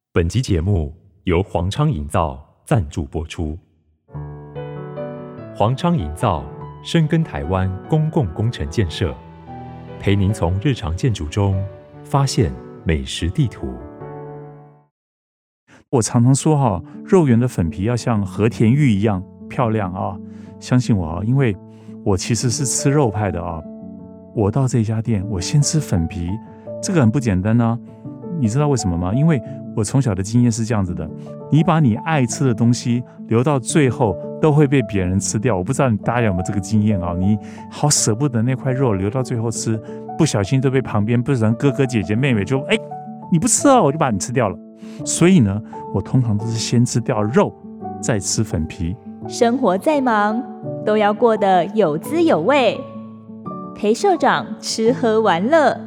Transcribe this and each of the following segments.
本集节目由黄昌营造赞助播出。黄昌营造深耕台湾公共工程建设，陪您从日常建筑中发现美食地图。 我常常说肉圆的粉皮要像和田玉一样漂亮啊！相信我因为我其实是吃肉派的啊。我到这家店，我先吃粉皮，这个很不简单啊。你知道为什么吗？因为我从小的经验是这样子的，你把你爱吃的东西留到最后都会被别人吃掉。我不知道大家有没有这个经验啊？你好舍不得那块肉留到最后吃，不小心都被旁边不然哥哥姐姐妹妹就你不吃我就把你吃掉了。所以呢，我通常都是先吃掉肉再吃粉皮。 生活再忙都要过得有滋有味，陪社长吃喝玩乐。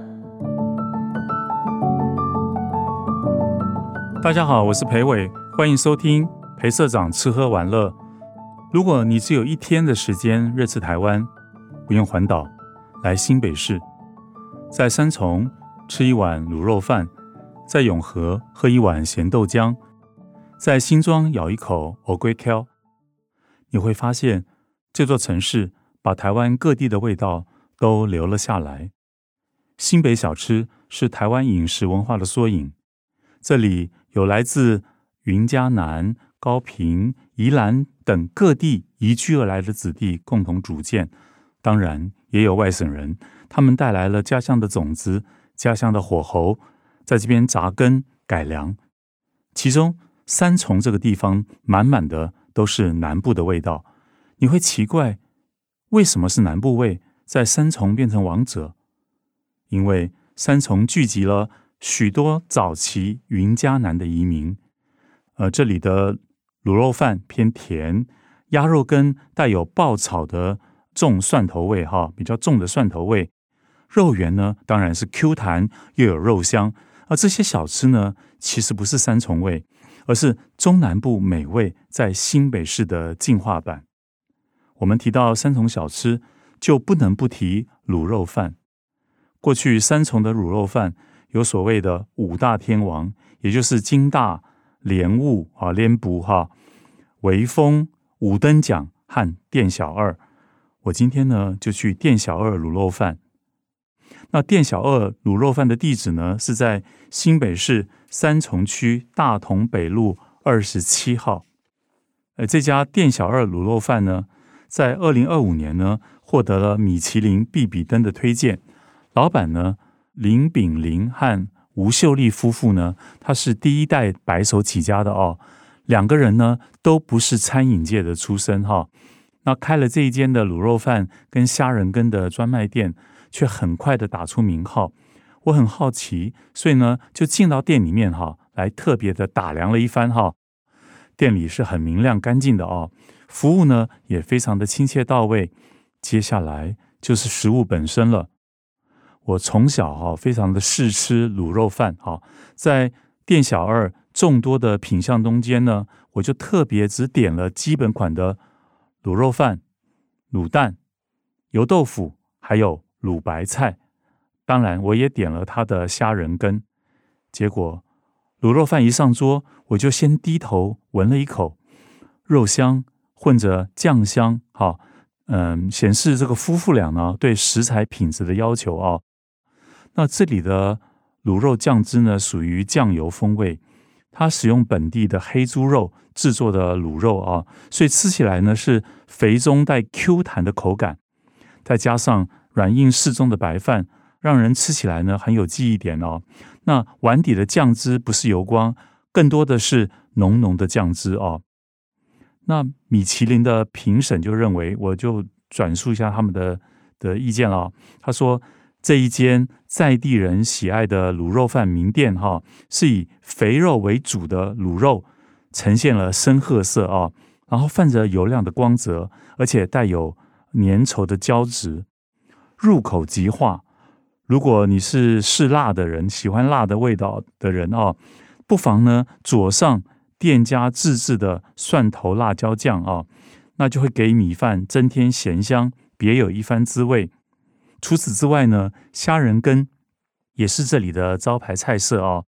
大家好，我是裴伟，欢迎收听裴社长吃喝玩乐。如果你只有一天的时间认识台湾，不用环岛，来新北市，在三重吃一碗卤肉饭，在永和喝一碗咸豆浆，在新庄咬一口蚵龟挑，你会发现这座城市把台湾各地的味道都留了下来。新北小吃是台湾饮食文化的缩影，这里有来自云嘉南、高屏、宜兰等各地移居而来的子弟共同组建，当然也有外省人，他们带来了家乡的种子、家乡的火候，在这边扎根改良。其中三重这个地方满满的都是南部的味道，你会奇怪为什么是南部味在三重变成王者？因为三重聚集了许多早期云嘉南的移民，这里的卤肉饭偏甜，鸭肉羹带有爆炒的重蒜头味比较重的蒜头味，肉圆呢当然是 Q 弹又有肉香。而这些小吃呢，其实不是三重味，而是中南部美味在新北市的进化版。我们提到三重小吃，就不能不提卤肉饭。过去三重的卤肉饭有所谓的五大天王，也就是金大、莲雾、莲补、微风、五灯奖和店小二。我今天呢就去店小二卤肉饭。那店小二卤肉饭的地址呢是在新北市三重区大同北路27号。这家店小二卤肉饭呢，在2025年呢获得了米其林必比登的推荐。老板呢林炳林和吴秀丽夫妇呢，他是第一代白手起家的两个人呢都不是餐饮界的出身那开了这一间的卤肉饭跟虾仁羹的专卖店，却很快的打出名号。我很好奇，所以呢就进到店里面来特别的打量了一番店里是很明亮干净的服务呢也非常的亲切到位。接下来就是食物本身了。我从小非常的试吃卤肉饭在店小二众多的品项中间呢，我就特别只点了基本款的卤肉饭、卤蛋、油豆腐，还有卤白菜。当然我也点了它的虾仁羹。结果卤肉饭一上桌，我就先低头闻了一口，肉香混着酱香显示这个夫妇俩呢对食材品质的要求那这里的卤肉酱汁呢属于酱油风味，它使用本地的黑猪肉制作的卤肉所以吃起来呢是肥中带 Q 弹的口感，再加上软硬适中的白饭，让人吃起来呢很有记忆点那碗底的酱汁不是油光，更多的是浓浓的酱汁那米其林的评审就认为，我就转述一下他们的意见了他说，这一间在地人喜爱的卤肉饭名店是以肥肉为主的卤肉，呈现了深褐色然后泛着油亮的光泽，而且带有粘稠的胶质，入口即化。如果你是嗜辣的人，喜欢辣的味道的人不妨呢佐上店家自制的蒜头辣椒酱那就会给米饭增添咸香，别有一番滋味。除此之外呢，虾仁羹也是这里的招牌菜色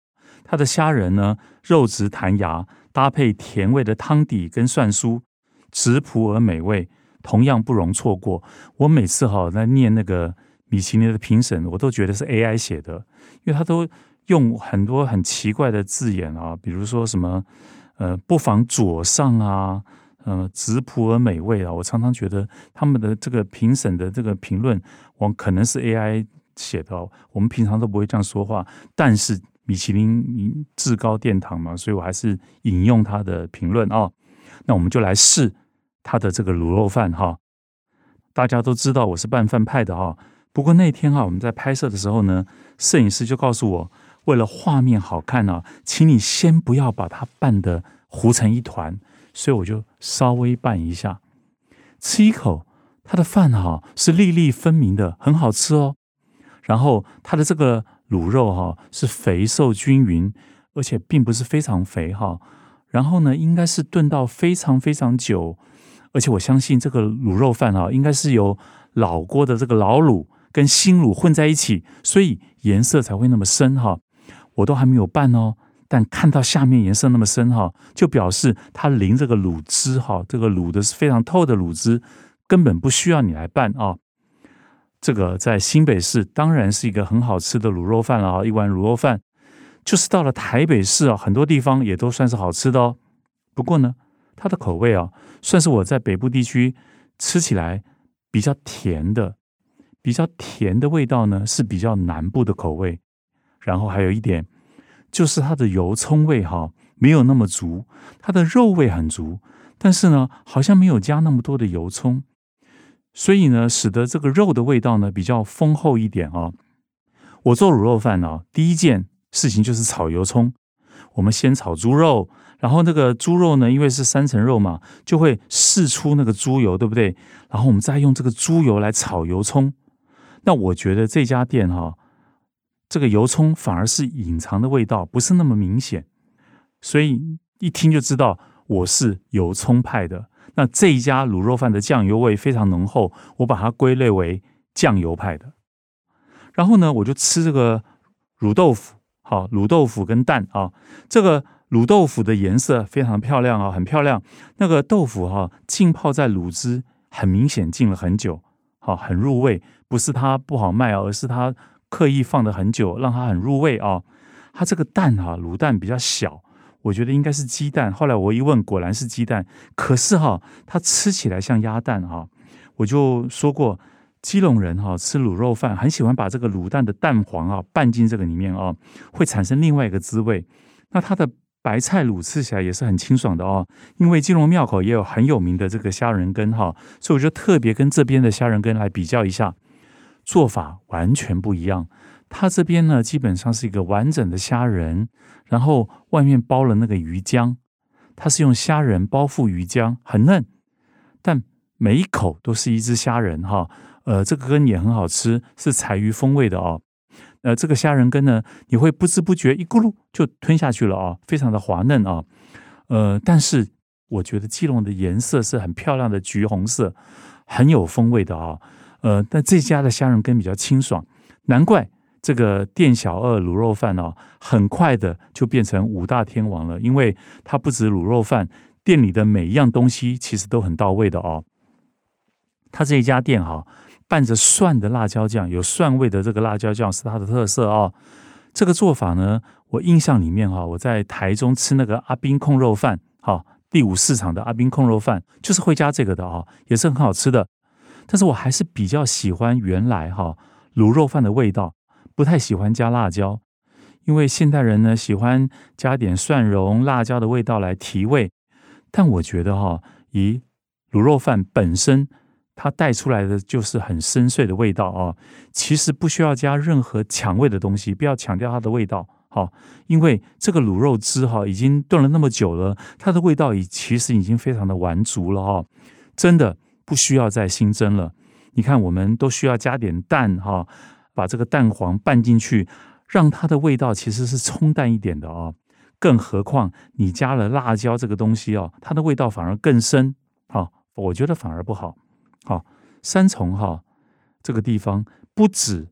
它的虾仁呢，肉质弹牙，搭配甜味的汤底跟蒜酥，质朴而美味，同样不容错过。我每次在念那个米其林的评审，我都觉得是 AI 写的，因为他都用很多很奇怪的字眼啊，比如说什么不妨左上啊，质朴而美味啊，我常常觉得他们的这个评审的这个评论，可能是 AI 写的哦，我们平常都不会这样说话，但是米其林至高殿堂嘛，所以我还是引用他的评论啊。那我们就来试他的这个卤肉饭哈。大家都知道我是拌饭派的哈，不过那天我们在拍摄的时候呢，摄影师就告诉我，为了画面好看请你先不要把它拌得糊成一团，所以我就稍微拌一下，吃一口，它的饭是粒粒分明的，很好吃哦。然后它的这个卤肉是肥瘦均匀，而且并不是非常肥然后呢，应该是炖到非常非常久，而且我相信这个卤肉饭应该是由老锅的这个老卤跟新卤混在一起，所以颜色才会那么深我都还没有拌哦，但看到下面颜色那么深就表示它淋这个卤汁这个卤的是非常透的卤汁，根本不需要你来拌这个在新北市当然是一个很好吃的卤肉饭了一碗卤肉饭，就是到了台北市很多地方也都算是好吃的哦。不过呢，它的口味算是我在北部地区吃起来比较甜的味道呢，是比较南部的口味。然后还有一点，就是它的油葱味没有那么足，它的肉味很足，但是呢，好像没有加那么多的油葱，所以呢，使得这个肉的味道呢比较丰厚一点我做卤肉饭第一件事情就是炒油葱。我们先炒猪肉，然后那个猪肉呢，因为是3层肉嘛，就会释出那个猪油，对不对？然后我们再用这个猪油来炒油葱。那我觉得这家店这个油葱反而是隐藏的味道，不是那么明显，所以一听就知道我是油葱派的。那这一家卤肉饭的酱油味非常浓厚，我把它归类为酱油派的。然后呢，我就吃这个卤豆腐，卤豆腐跟蛋这个卤豆腐的颜色非常漂亮很漂亮。那个豆腐浸泡在卤汁，很明显浸了很久，很入味，不是它不好卖而是它刻意放得很久，让它很入味它这个蛋卤蛋比较小，我觉得应该是鸡蛋，后来我一问果然是鸡蛋，可是它吃起来像鸭蛋我就说过基隆人吃卤肉饭很喜欢把这个卤蛋的蛋黄拌进这个里面会产生另外一个滋味。那它的白菜卤吃起来也是很清爽的因为基隆庙口也有很有名的这个虾仁羹所以我就特别跟这边的虾仁羹来比较一下，做法完全不一样。它这边呢基本上是一个完整的虾仁，然后外面包了那个鱼浆，它是用虾仁包覆鱼浆，很嫩，但每一口都是一只虾仁这个羹也很好吃，是柴鱼风味的这个虾仁羹呢，你会不知不觉一咕噜就吞下去了非常的滑嫩但是我觉得基隆的颜色是很漂亮的橘红色，很有风味的但这家的虾仁羹比较清爽，难怪这个店小二卤肉饭很快的就变成5大天王了，因为它不止卤肉饭，店里的每一样东西其实都很到位的它这一家店拌着蒜的辣椒酱，有蒜味的这个辣椒酱是它的特色这个做法呢，我印象里面我在台中吃那个阿宾控肉饭第5市场的阿宾控肉饭就是会加这个的也是很好吃的。但是我还是比较喜欢原来卤肉饭的味道，不太喜欢加辣椒，因为现代人呢喜欢加点蒜蓉辣椒的味道来提味，但我觉得以卤肉饭本身它带出来的就是很深邃的味道其实不需要加任何抢味的东西，不要强调它的味道因为这个卤肉汁已经炖了那么久了，它的味道其实已经非常的完足了真的不需要再新增了。你看我们都需要加点蛋把这个蛋黄拌进去，让它的味道其实是冲淡一点的更何况你加了辣椒这个东西它的味道反而更深我觉得反而不好。三重这个地方不止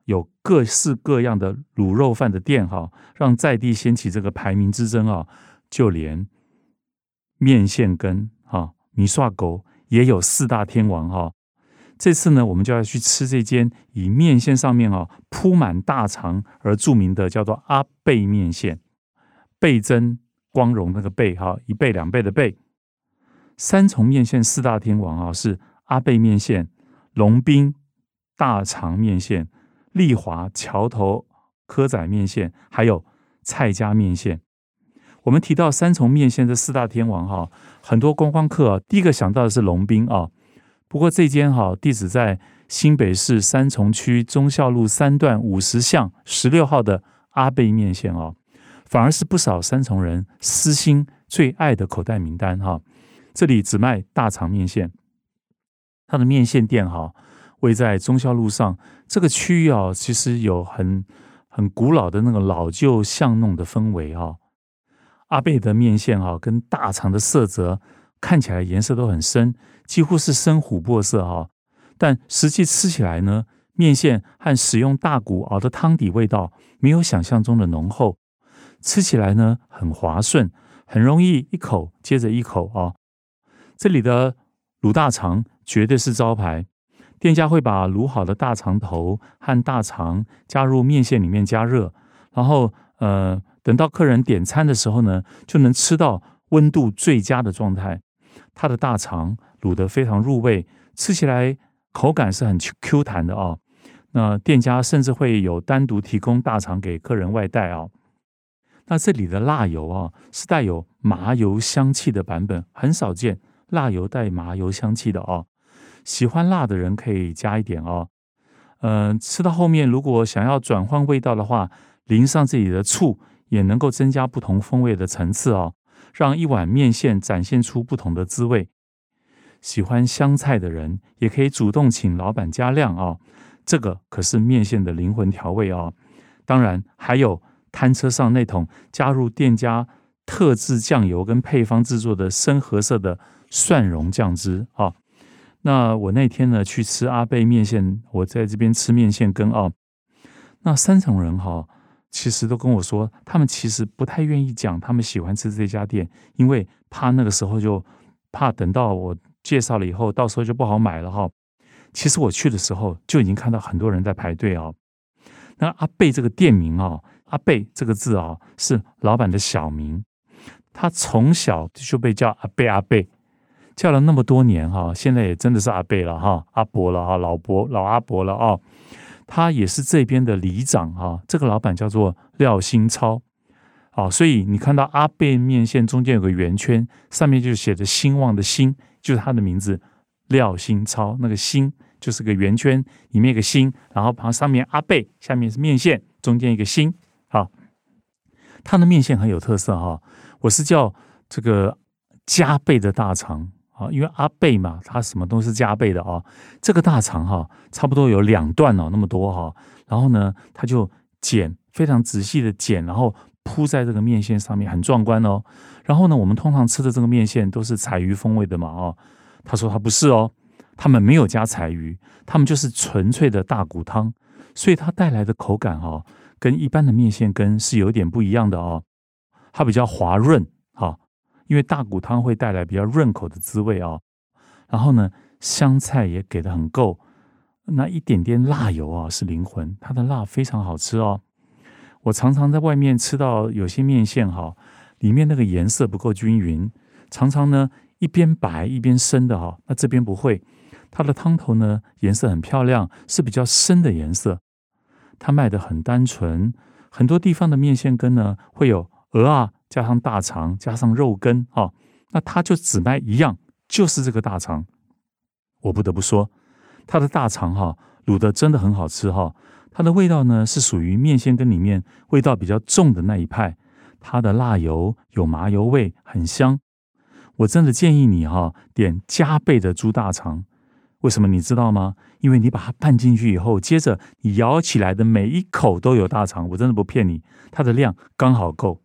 有各式各样的卤肉饭的店让在地掀起这个排名之争就连面线羹米刷狗也有4大天王这次呢，我们就要去吃这间以面线上面铺满大肠而著名的，叫做阿贝面线。倍增光荣那个倍1倍2倍的倍。3重面线4大天王是阿贝面线、龙滨大肠面线、丽华桥头蚵仔面线，还有蔡家面线。我们提到3重面线这4大天王很多观光客第一个想到的是龙滨不过这间地址在新北市三重区忠孝路3段50巷16号的阿贝面线反而是不少三重人私心最爱的口袋名单这里只卖大肠面线，它的面线店位在忠孝路上，这个区域其实有很古老的那个老旧巷弄的氛围阿贝的面线跟大肠的色泽看起来颜色都很深，几乎是深琥珀色但实际吃起来呢，面线和使用大骨熬的汤底味道没有想象中的浓厚，吃起来呢很滑顺，很容易一口接着一口这里的卤大肠绝对是招牌，店家会把卤好的大肠头和大肠加入面线里面加热，然后等到客人点餐的时候呢，就能吃到温度最佳的状态。它的大肠卤得非常入味，吃起来口感是很 Q 弹的那店家甚至会有单独提供大肠给客人外带那这里的辣油是带有麻油香气的版本，很少见辣油带麻油香气的喜欢辣的人可以加一点吃到后面如果想要转换味道的话，淋上这里的醋也能够增加不同风味的层次让一碗面线展现出不同的滋味。喜欢香菜的人也可以主动请老板加量这个可是面线的灵魂调味当然还有摊车上那桶加入店家特制酱油跟配方制作的深褐色的蒜蓉酱汁那我那天呢去吃阿贝面线，我在这边吃面线羹那三重人其实都跟我说，他们其实不太愿意讲他们喜欢吃这家店，因为怕那个时候就怕等到我介绍了以后，到时候就不好买了其实我去的时候就已经看到很多人在排队那阿贝这个店名阿贝这个字是老板的小名，他从小就被叫阿贝阿贝，叫了那么多年现在也真的是阿贝了阿伯了老阿伯了他也是这边的里长这个老板叫做廖新超所以你看到阿贝面线中间有个圆圈，上面就写着兴旺的兴，就是他的名字廖新超，那个兴就是个圆圈，里面有个兴，然后旁上面阿贝，下面是面线，中间一个兴他的面线很有特色我是叫这个加倍的大肠因为阿贝嘛，它什么都是加倍的这个大肠差不多有2段那么多然后呢，他就剪，非常仔细的剪，然后铺在这个面线上面，很壮观然后呢，我们通常吃的这个面线都是柴鱼风味的嘛他说他不是他们没有加柴鱼，他们就是纯粹的大骨汤，所以它带来的口感跟一般的面线羹是有点不一样的它比较滑润因为大骨汤会带来比较润口的滋味然后呢，香菜也给得很够，那一点点辣油是灵魂，它的辣非常好吃我常常在外面吃到有些面线里面那个颜色不够均匀，常常呢一边白一边深的那这边不会，它的汤头呢颜色很漂亮，是比较深的颜色，它卖得很单纯。很多地方的面线羹呢会有鹅加上大肠加上肉羹那它就只卖一样，就是这个大肠。我不得不说，它的大肠卤得真的很好吃它的味道呢是属于面线羹里面味道比较重的那一派，它的辣油有麻油味，很香。我真的建议你点加倍的猪大肠，为什么你知道吗？因为你把它拌进去以后，接着你咬起来的每一口都有大肠，我真的不骗你，它的量刚好够。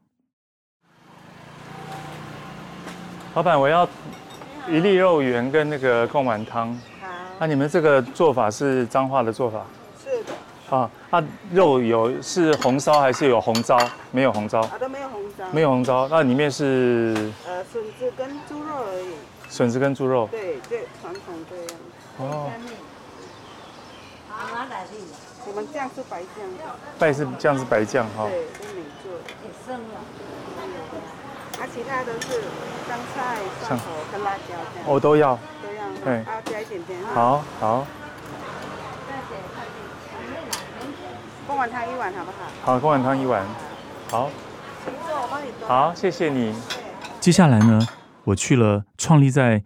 老板，我要一粒肉圆跟那个贡丸汤。 好， 那你们这个做法是彰化的做法？ 是的。 肉是红烧还是有红糟？没有红糟。 都没有红糟。 没有红糟，那里面是笋子跟猪肉而已。 笋子跟猪肉。 对，传统这样。我们酱是白酱。 酱是白酱哈。 对，是米做的。也剩了。其他都是香菜、蒜头跟辣椒这样。 都要。 对。加一点点。 好。 贡丸汤1碗好不好？ 好，贡丸汤1碗。好。 我帮你端。 好，谢谢你。接下来呢，我去了创立在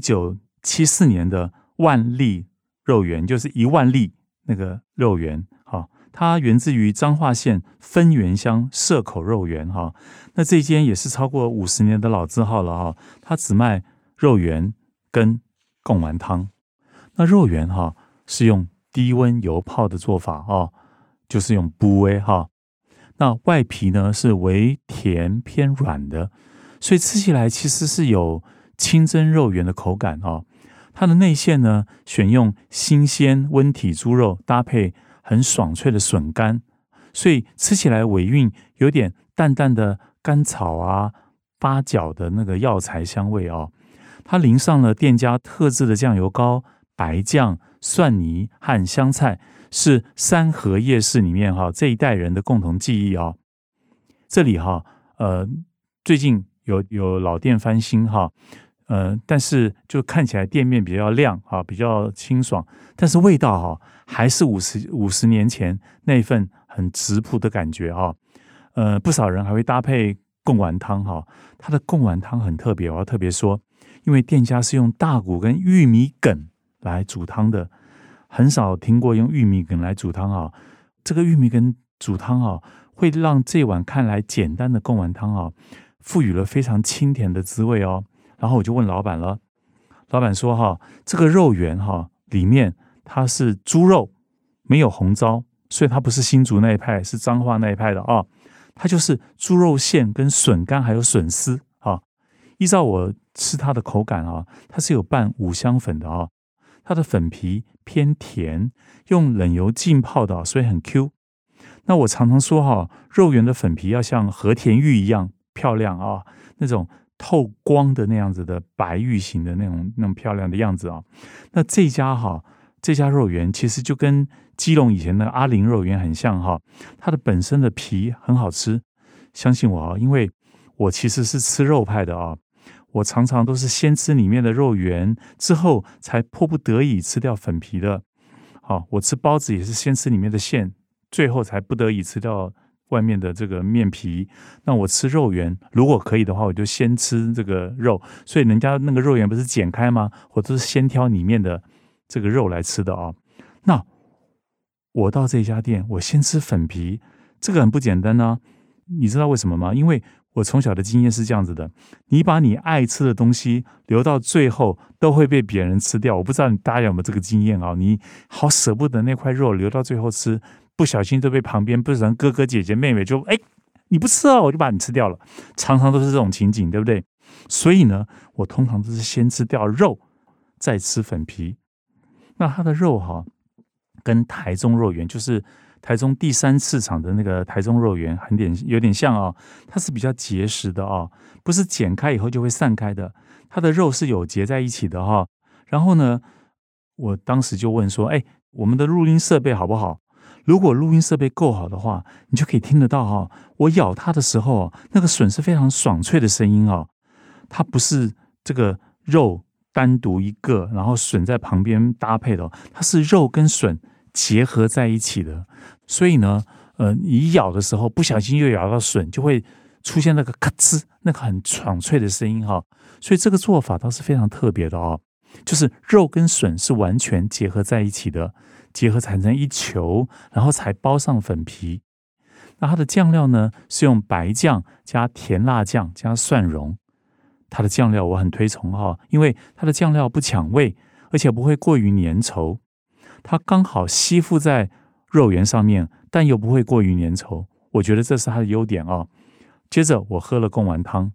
1974年的万利肉圆，就是1万粒那个肉圆。好，它源自于彰化县分园乡社口肉圆。哈，那这间也是超过50年的老字号了哈。它只卖肉圆跟贡丸汤。那肉圆哈是用低温油泡的做法哦，就是用布威哈。那外皮呢是微甜偏软的，所以吃起来其实是有清蒸肉圆的口感哦。它的内馅呢选用新鲜温体猪肉，搭配很爽脆的笋干，所以吃起来尾韵有点淡淡的甘草啊、八角的那个药材香味哦。它淋上了店家特制的酱油膏、白酱、蒜泥和香菜，是三和夜市里面这一代人的共同记忆哦。这里最近有老店翻新但是就看起来店面比较亮比较清爽，但是味道还是50年前那份很质朴的感觉不少人还会搭配贡丸汤它的贡丸汤很特别，我要特别说，因为店家是用大骨跟玉米梗来煮汤的，很少听过用玉米梗来煮汤这个玉米梗煮汤会让这碗看来简单的贡丸汤赋予了非常清甜的滋味哦。然后我就问老板了，老板说这个肉圆里面它是猪肉，没有红糟，所以它不是新竹那一派，是彰化那一派的它就是猪肉馅跟笋干还有笋丝依照我吃它的口感它是有拌五香粉的它的粉皮偏甜，用冷油浸泡的所以很 Q。 那我常常说肉圆的粉皮要像和田玉一样漂亮那种透光的那样子的白玉形的那种漂亮的样子那这家肉圆其实就跟基隆以前的阿玲肉圆很像它的本身的皮很好吃，相信我因为我其实是吃肉派的我常常都是先吃里面的肉圆，之后才迫不得已吃掉粉皮的我吃包子也是先吃里面的馅，最后才不得已吃掉外面的这个面皮。那我吃肉圆如果可以的话，我就先吃这个肉，所以人家那个肉圆不是剪开吗？我都是先挑里面的这个肉来吃的那我到这家店，我先吃粉皮，这个很不简单你知道为什么吗？因为我从小的经验是这样子的，你把你爱吃的东西留到最后都会被别人吃掉。我不知道大家有没有这个经验你好舍不得那块肉留到最后吃，不小心就被旁边不然哥哥姐姐妹妹就你不吃我就把你吃掉了，常常都是这种情景，对不对？所以呢，我通常都是先吃掉肉再吃粉皮。那它的肉跟台中肉圆，就是台中第3市场的那个台中肉圆有点像它是比较结实的不是剪开以后就会散开的，它的肉是有结在一起的然后呢，我当时就问说我们的录音设备好不好？如果录音设备够好的话，你就可以听得到我咬它的时候那个笋是非常爽脆的声音它不是这个肉单独一个，然后笋在旁边搭配的它是肉跟笋结合在一起的。所以呢你咬的时候不小心又咬到笋，就会出现那个咔吱那个很爽脆的声音所以这个做法倒是非常特别的就是肉跟笋是完全结合在一起的，结合产生一球，然后才包上粉皮。那它的酱料呢是用白酱加甜辣酱加蒜蓉，它的酱料我很推崇因为它的酱料不抢味，而且不会过于粘稠，它刚好吸附在肉圆上面，但又不会过于粘稠，我觉得这是它的优点接着我喝了贡丸汤，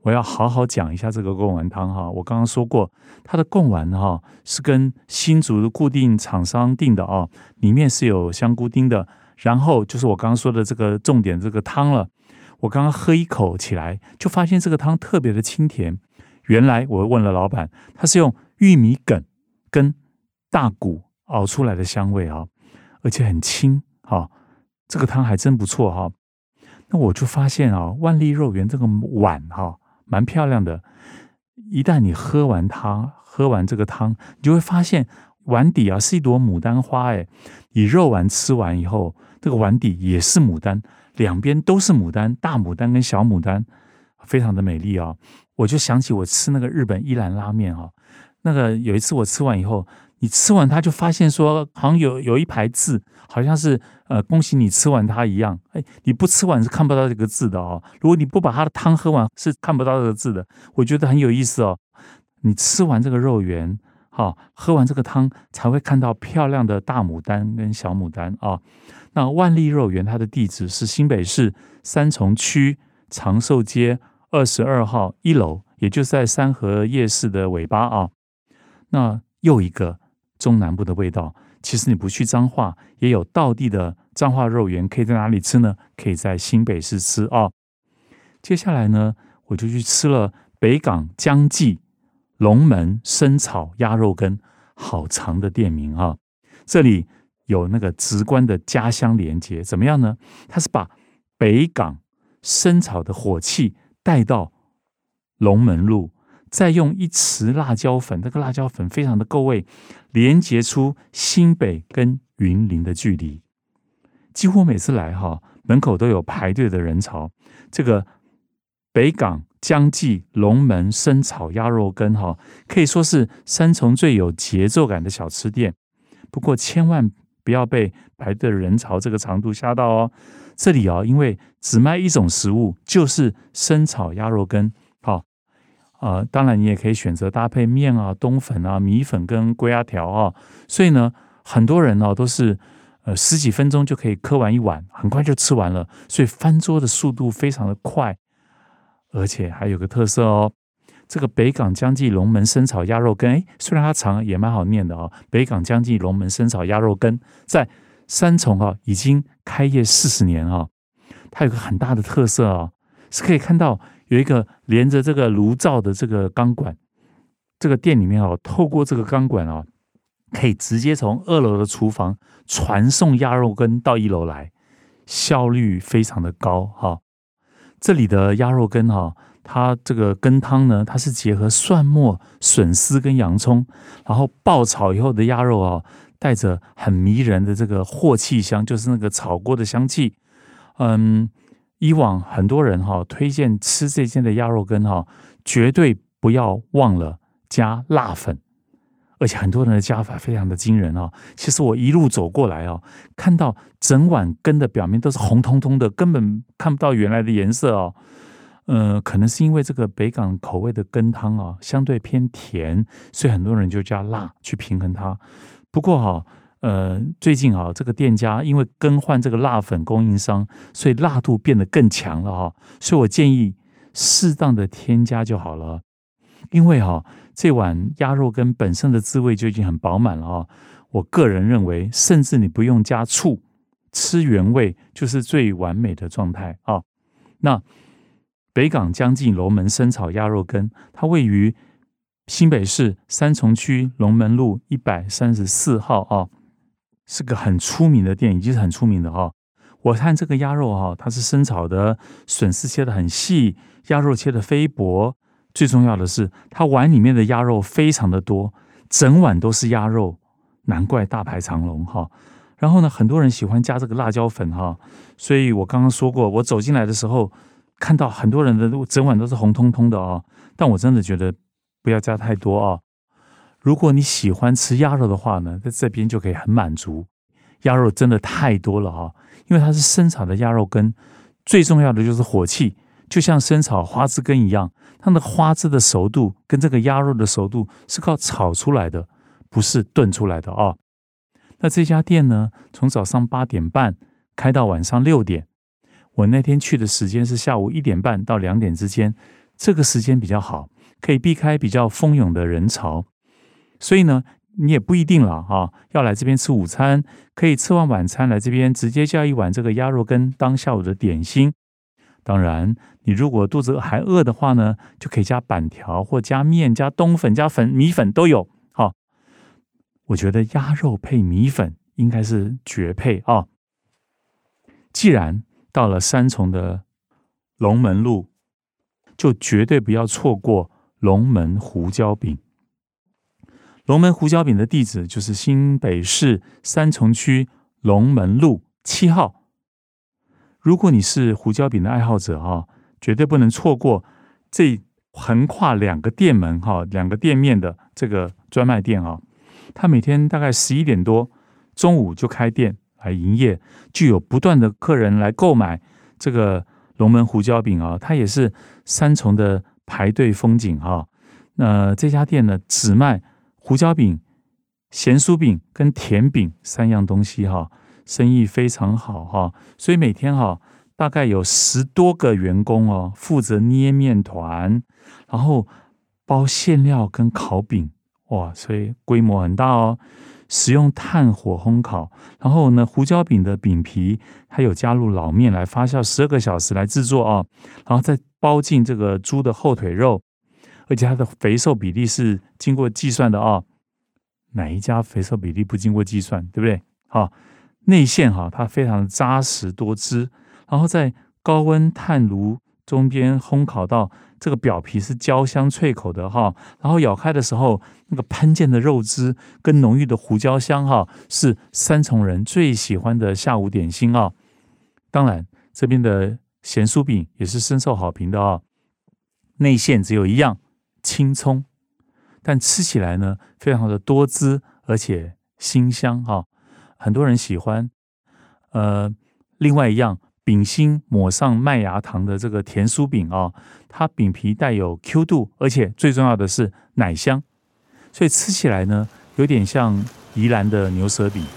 我要好好讲一下这个贡丸汤哈。我刚刚说过，它的贡丸哈是跟新竹的固定厂商订的啊，里面是有香菇丁的。然后就是我刚刚说的这个重点，这个汤了。我刚刚喝一口起来，就发现这个汤特别的清甜。原来我问了老板，他是用玉米梗跟大骨熬出来的香味啊，而且很清啊，这个汤还真不错哈。那我就发现啊，万利肉圆这个碗哈，蛮漂亮的。一旦你喝完这个汤，你就会发现碗底啊是一朵牡丹花哎。你肉丸吃完以后，这个碗底也是牡丹，两边都是牡丹，大牡丹跟小牡丹，非常的美丽啊。我就想起我吃那个日本一兰拉面啊，那个有一次我吃完以后，你吃完它就发现说好像有一排字，好像是恭喜你吃完它一样。你不吃完是看不到这个字的哦。如果你不把它的汤喝完是看不到这个字的。我觉得很有意思哦。你吃完这个肉圆，喝完这个汤才会看到漂亮的大牡丹跟小牡丹啊。那万利肉圆它的地址是新北市三重区长寿街22号1楼，也就是在三和夜市的尾巴啊。那又一个中南部的味道，其实你不去彰化，也有道地的彰化肉圆，可以在哪里吃呢？可以在新北市吃啊。接下来呢，我就去吃了北港江记龙门生炒鸭肉羹，好长的店名啊。这里有那个直观的家乡连结，怎么样呢？它是把北港生炒的火气带到龙门路，再用一匙辣椒粉，这个辣椒粉非常的够味，连结出新北跟云林的距离。几乎每次来门口都有排队的人潮。这个北港江记龙门生炒鸭肉羹可以说是三重最有节奏感的小吃店。不过千万不要被排队的人潮这个长度吓到哦。这里因为只卖一种食物，就是生炒鸭肉羹。当然你也可以选择搭配面啊、冬粉啊、米粉跟龟鸭条啊。所以呢，很多人都是10几分钟就可以嗑完一碗，很快就吃完了，所以翻桌的速度非常的快。而且还有个特色哦，这个北港江记龙门生炒鸭肉羹，虽然它长也蛮好念的哦。北港江记龙门生炒鸭肉羹在三重已经开业40年哦。它有个很大的特色哦，是可以看到有一个连着这个炉灶的这个钢管，这个店里面透过这个钢管可以直接从2楼的厨房传送鸭肉羹到1楼来，效率非常的高这里的鸭肉羹它这个羹汤呢，它是结合蒜末、笋丝跟洋葱，然后爆炒以后的鸭肉带着很迷人的这个镬气香，就是那个炒锅的香气。以往很多人推荐吃这间的鸭肉羹绝对不要忘了加辣粉，而且很多人的加法非常的惊人其实我一路走过来看到整碗羹的表面都是红彤彤的，根本看不到原来的颜色可能是因为这个北港口味的羹汤相对偏甜，所以很多人就加辣去平衡它。不过最近这个店家因为更换这个辣粉供应商，所以辣度变得更强了所以我建议适当的添加就好了。因为这碗鸭肉羹本身的滋味就已经很饱满了我个人认为，甚至你不用加醋，吃原味就是最完美的状态那北港江记龙门生炒鸭肉羹，它位于新北市三重区龙门路134号是个很出名的店，已经是很出名的我看这个鸭肉它是生炒的，笋丝切得很细，鸭肉切得非薄，最重要的是它碗里面的鸭肉非常的多，整碗都是鸭肉，难怪大排长龙然后呢，很多人喜欢加这个辣椒粉所以我刚刚说过，我走进来的时候看到很多人的整碗都是红彤彤的但我真的觉得不要加太多如果你喜欢吃鸭肉的话呢，在这边就可以很满足。鸭肉真的太多了因为它是生炒的鸭肉羹，最重要的就是火气，就像生炒花枝羹一样，它的花枝的熟度跟这个鸭肉的熟度是靠炒出来的，不是炖出来的那这家店呢，从早上8点半开到晚上6点。我那天去的时间是下午1点半到2点之间， 这个时间比较好，可以避开比较蜂拥的人潮。所以呢，你也不一定了要来这边吃午餐，可以吃完晚餐来这边直接叫一碗这个鸭肉羹当下午的点心。当然，你如果肚子还饿的话呢，就可以加板条或加面、加冬粉、加米粉都有。我觉得鸭肉配米粉应该是绝配啊！既然到了三重的龙门路，就绝对不要错过龙门胡椒饼。龙门胡椒饼的地址就是新北市三重区龙门路7号。如果你是胡椒饼的爱好者绝对不能错过这横跨2个店门2个店面的这个专卖店他每天大概11点多中午就开店来营业，就有不断的客人来购买这个龙门胡椒饼它也是三重的排队风景这家店呢只卖胡椒饼、咸酥饼跟甜饼3样东西生意非常好所以每天大概有10多个员工负责捏面团，然后包馅料跟烤饼。哇，所以规模很大使用炭火烘烤，然后呢，胡椒饼的饼皮还有加入老面来发酵12个小时来制作然后再包进这个猪的后腿肉，而且它的肥瘦比例是经过计算的哪一家肥瘦比例不经过计算，对不对？内馅它非常扎实多汁，然后在高温炭炉中间烘烤到这个表皮是焦香脆口的然后咬开的时候，那个喷溅的肉汁跟浓郁的胡椒香是三重人最喜欢的下午点心当然，这边的咸酥饼也是深受好评的内馅只有一样，青葱，但吃起来呢非常的多汁，而且辛香很多人喜欢。另外一样，饼心抹上麦芽糖的这个甜酥饼它饼皮带有 Q 度，而且最重要的是奶香，所以吃起来呢有点像宜兰的牛舌饼。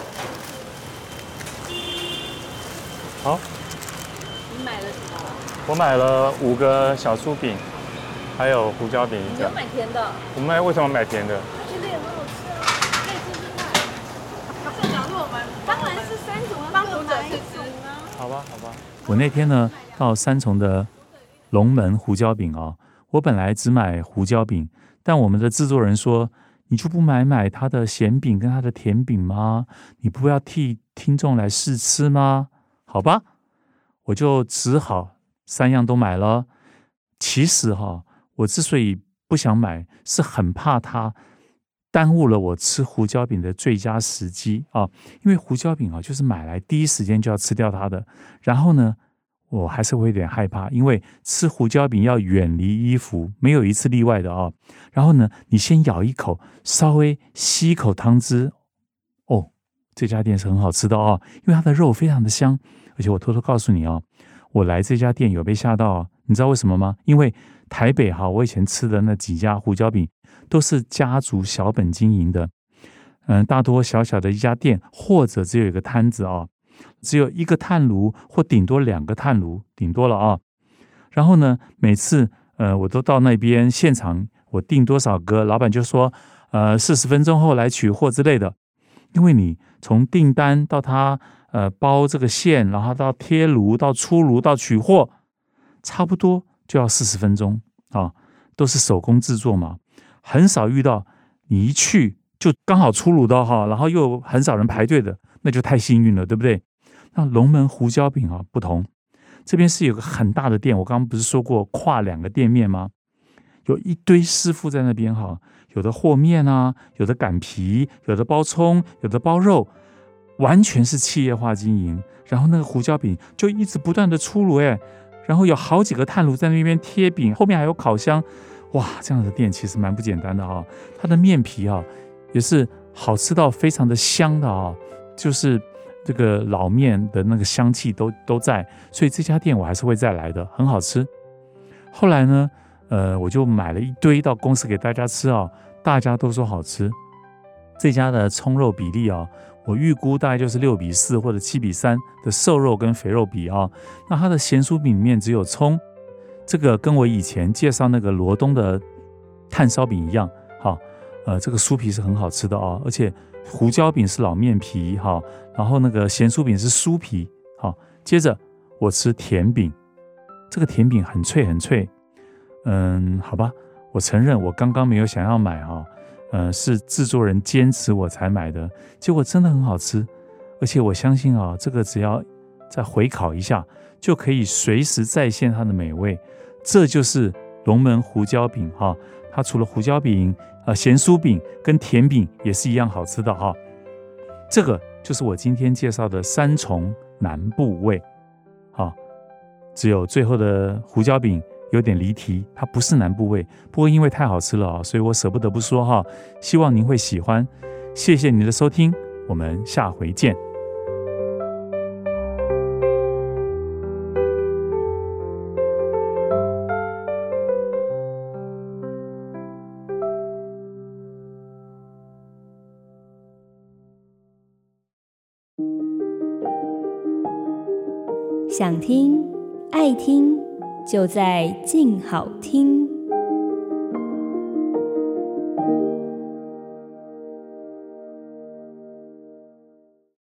好， 你买了什么？ 我买了5个小酥饼，还有胡椒饼你有买甜的？ 我为什么买甜的？ 甜的也很好吃可以试试看。这讲是我们当然是三重帮读者试吃好吧。我那天呢到三重的龙门胡椒饼我本来只买胡椒饼，但我们的制作人说，你就不买他的咸饼跟他的甜饼吗？你不要替听众来试吃吗？好吧，我就只好3样都买了。其实我之所以不想买，是很怕它耽误了我吃胡椒饼的最佳时机因为胡椒饼就是买来第一时间就要吃掉它的。然后呢，我还是会有点害怕，因为吃胡椒饼要远离衣服，没有一次例外的然后呢，你先咬一口，稍微吸一口汤汁，这家店是很好吃的因为它的肉非常的香。而且我偷偷告诉你我来这家店有被吓到你知道为什么吗？因为台北我以前吃的那几家胡椒饼都是家族小本经营的，大多小小的一家店，或者只有一个摊子只有1个炭炉或顶多2个炭炉，顶多了然后呢，每次我都到那边现场，我订多少个，老板就说40分钟后来取货之类的。因为你从订单到他包这个馅，然后到贴炉到出炉到取货，差不多就要40分钟都是手工制作嘛，很少遇到你一去就刚好出炉的然后又很少人排队的，那就太幸运了，对不对？那龙门胡椒饼不同，这边是有个很大的店，我刚刚不是说过跨2个店面吗？有一堆师傅在那边有的和面有的擀皮，有的包葱，有的包肉，完全是企业化经营。然后那个胡椒饼就一直不断的出炉然后有好几个炭炉在那边贴饼，后面还有烤箱。哇，这样的店其实蛮不简单的它的面皮也是好吃到非常的香的就是这个老面的那个香气都在，所以这家店我还是会再来的，很好吃。后来呢我就买了一堆到公司给大家吃大家都说好吃。这家的葱肉比例我预估大概就是6:4或者7:3的瘦肉跟肥肉比那它的咸酥饼里面只有葱， 这个跟我以前介绍那个罗东的炭烧饼一样，好，这个酥皮是很好吃的哦，而且胡椒饼是老面皮，好，然后那个咸酥饼是酥皮，好，接着我吃甜饼，这个甜饼很脆很脆，好吧，我承认我刚刚没有想要买哈，是制作人坚持我才买的，结果真的很好吃，而且我相信啊，这个只要再回烤一下，就可以随时再现它的美味。这就是龙门胡椒饼哈，它除了胡椒饼、咸酥饼跟甜饼也是一样好吃的哈。这个就是我今天介绍的三重南部味，哈，只有最后的胡椒饼有点离题，它不是南部味，不过因为太好吃了，所以我舍不得不说哈。希望您会喜欢，谢谢您的收听，我们下回见。 想听爱听，就在静好听。